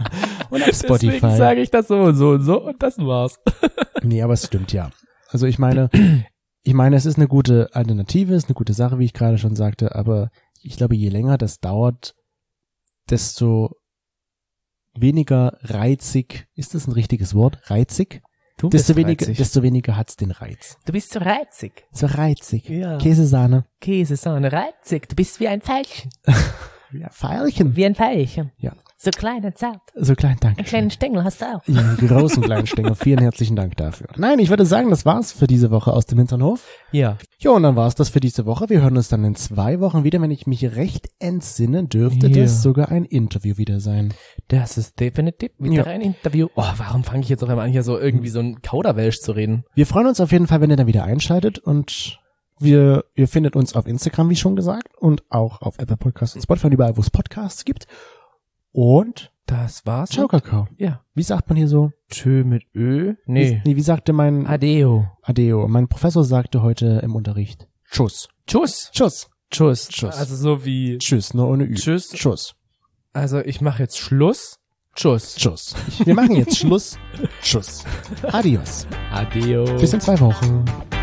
und auf Spotify. Deswegen sage ich das so und so und so und das war's. Nee, aber es stimmt ja. Also ich meine, ich meine, es ist eine gute Alternative, ist eine gute Sache, wie ich gerade schon sagte, aber ich glaube, je länger das dauert, desto weniger reizig, ist das ein richtiges Wort? Reizig? Du Desto bist weniger, reizig. desto weniger hat's den Reiz. Du bist so reizig. So reizig. Ja. Käsesahne. Käse, Sahne, reizig. Du bist wie ein Veilchen. Ja, Veilchen. Wie ein Veilchen. Ja. So klein und zart. So klein, danke. Einen kleinen Stängel hast du auch. Ja, einen großen kleinen Stängel. Vielen herzlichen Dank dafür. Nein, ich würde sagen, das war's für diese Woche aus dem Hinternhof. Ja. Jo, und dann war's das für diese Woche. Wir hören uns dann in zwei Wochen wieder. Wenn ich mich recht entsinne, dürfte Ja. das sogar ein Interview wieder sein. Das ist definitiv wieder Ja. ein Interview. Oh, warum fange ich jetzt auf einmal an, hier so irgendwie so ein Kauderwelsch zu reden? Wir freuen uns auf jeden Fall, wenn ihr dann wieder einschaltet und wir, ihr findet uns auf Instagram, wie schon gesagt, und auch auf Apple Podcasts und Spotify, überall, wo es Podcasts gibt. Und Das war's. ciao, Kakao. Ja. Wie sagt man hier so? Tschö mit Ö? Nee. Wie, nee, wie sagte mein Adeo. Adeo? Mein Professor sagte heute im Unterricht. Tschüss. Tschüss. Tschüss. Tschüss. Tschüss. Also so wie Tschüss, nur ohne Ü. Tschüss. Tschüss. Also ich mache jetzt Schluss. Tschüss. Tschüss. Wir machen jetzt Schluss. Tschüss. Adios. Adeo. Bis in zwei Wochen.